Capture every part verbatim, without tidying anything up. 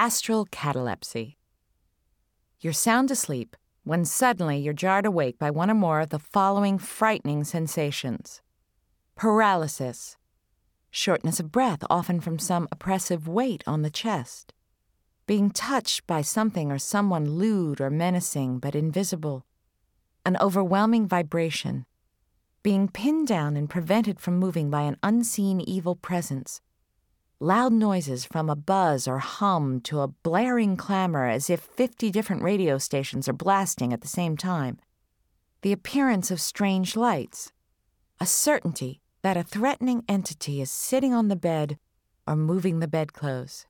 Astral catalepsy. You're sound asleep when suddenly you're jarred awake by one or more of the following frightening sensations. Paralysis. Shortness of breath, often from some oppressive weight on the chest. Being touched by something or someone lewd or menacing but invisible. An overwhelming vibration. Being pinned down and prevented from moving by an unseen evil presence. Loud noises from a buzz or hum to a blaring clamor as if fifty different radio stations are blasting at the same time. The appearance of strange lights. A certainty that a threatening entity is sitting on the bed or moving the bedclothes.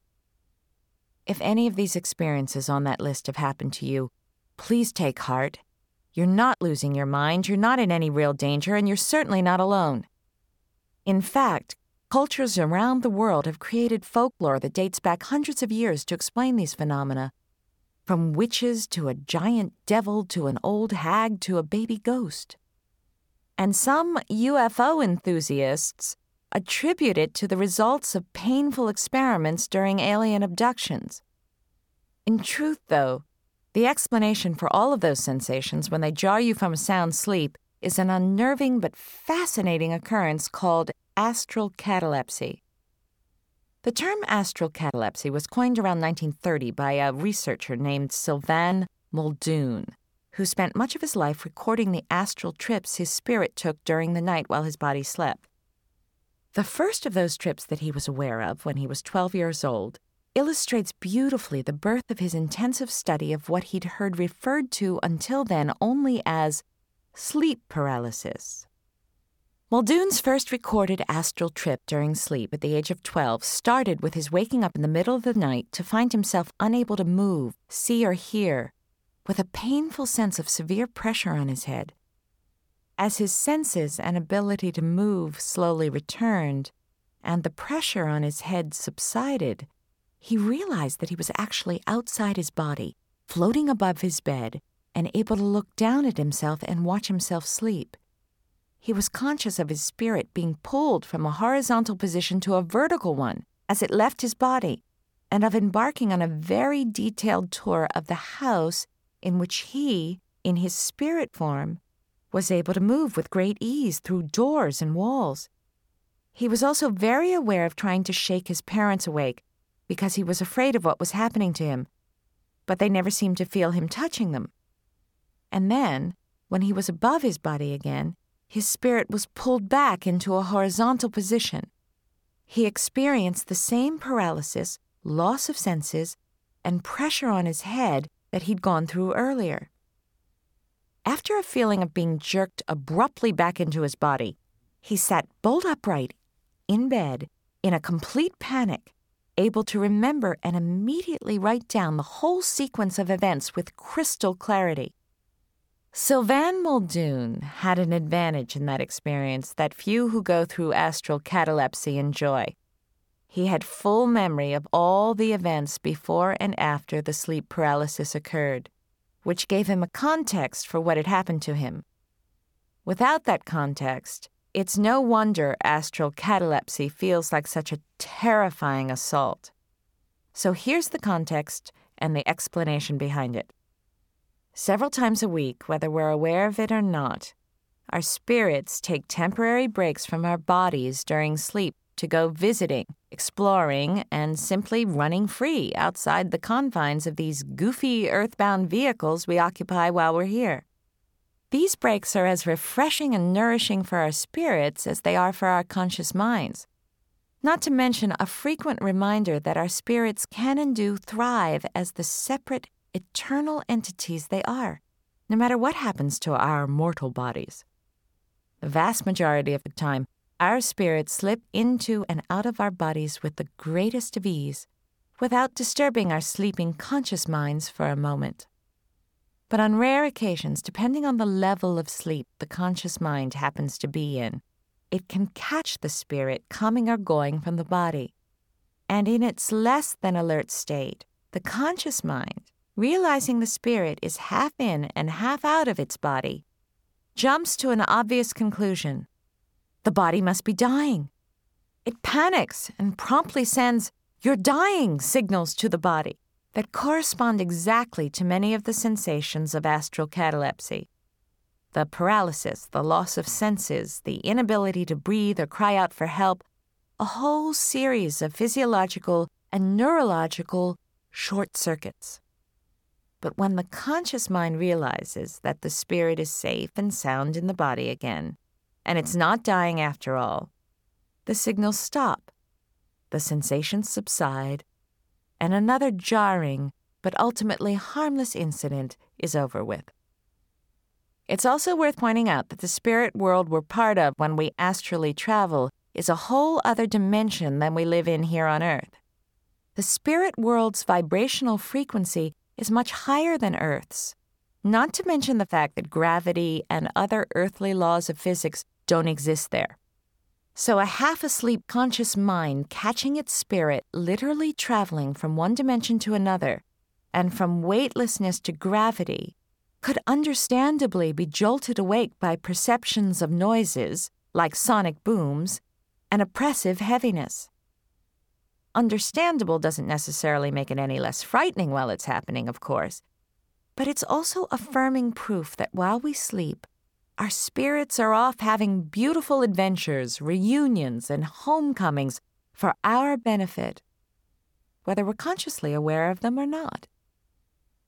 If any of these experiences on that list have happened to you, please take heart. You're not losing your mind, you're not in any real danger, and you're certainly not alone. In fact, cultures around the world have created folklore that dates back hundreds of years to explain these phenomena, from witches to a giant devil to an old hag to a baby ghost. And some U F O enthusiasts attribute it to the results of painful experiments during alien abductions. In truth, though, the explanation for all of those sensations when they jar you from a sound sleep is an unnerving but fascinating occurrence called astral catalepsy. The term astral catalepsy was coined around nineteen thirty by a researcher named Sylvain Muldoon, who spent much of his life recording the astral trips his spirit took during the night while his body slept. The first of those trips that he was aware of when he was twelve years old illustrates beautifully the birth of his intensive study of what he'd heard referred to until then only as sleep paralysis. Muldoon's first recorded astral trip during sleep at the age of twelve started with his waking up in the middle of the night to find himself unable to move, see, or hear, with a painful sense of severe pressure on his head. As his senses and ability to move slowly returned, and the pressure on his head subsided, he realized that he was actually outside his body, floating above his bed, and able to look down at himself and watch himself sleep. He was conscious of his spirit being pulled from a horizontal position to a vertical one as it left his body, and of embarking on a very detailed tour of the house in which he, in his spirit form, was able to move with great ease through doors and walls. He was also very aware of trying to shake his parents awake because he was afraid of what was happening to him, but they never seemed to feel him touching them. And then, when he was above his body again, his spirit was pulled back into a horizontal position. He experienced the same paralysis, loss of senses, and pressure on his head that he'd gone through earlier. After a feeling of being jerked abruptly back into his body, he sat bolt upright, in bed, in a complete panic, able to remember and immediately write down the whole sequence of events with crystal clarity. Sylvain Muldoon had an advantage in that experience that few who go through astral catalepsy enjoy. He had full memory of all the events before and after the sleep paralysis occurred, which gave him a context for what had happened to him. Without that context, it's no wonder astral catalepsy feels like such a terrifying assault. So here's the context and the explanation behind it. Several times a week, whether we're aware of it or not, our spirits take temporary breaks from our bodies during sleep to go visiting, exploring, and simply running free outside the confines of these goofy earthbound vehicles we occupy while we're here. These breaks are as refreshing and nourishing for our spirits as they are for our conscious minds. Not to mention a frequent reminder that our spirits can and do thrive as the separate, eternal entities they are, no matter what happens to our mortal bodies. The vast majority of the time, our spirits slip into and out of our bodies with the greatest of ease, without disturbing our sleeping conscious minds for a moment. But on rare occasions, depending on the level of sleep the conscious mind happens to be in, it can catch the spirit coming or going from the body. And in its less than alert state, the conscious mind, realizing the spirit is half in and half out of its body, jumps to an obvious conclusion. The body must be dying. It panics and promptly sends, "You're dying," signals to the body, that correspond exactly to many of the sensations of astral catalepsy. The paralysis, the loss of senses, the inability to breathe or cry out for help, a whole series of physiological and neurological short circuits. But when the conscious mind realizes that the spirit is safe and sound in the body again, and it's not dying after all, the signals stop, the sensations subside, and another jarring but ultimately harmless incident is over with. It's also worth pointing out that the spirit world we're part of when we astrally travel is a whole other dimension than we live in here on Earth. The spirit world's vibrational frequency is much higher than Earth's, not to mention the fact that gravity and other earthly laws of physics don't exist there. So a half-asleep conscious mind catching its spirit literally traveling from one dimension to another, and from weightlessness to gravity, could understandably be jolted awake by perceptions of noises, like sonic booms, and oppressive heaviness. Understandable doesn't necessarily make it any less frightening while it's happening, of course, but it's also affirming proof that while we sleep, our spirits are off having beautiful adventures, reunions, and homecomings for our benefit, whether we're consciously aware of them or not.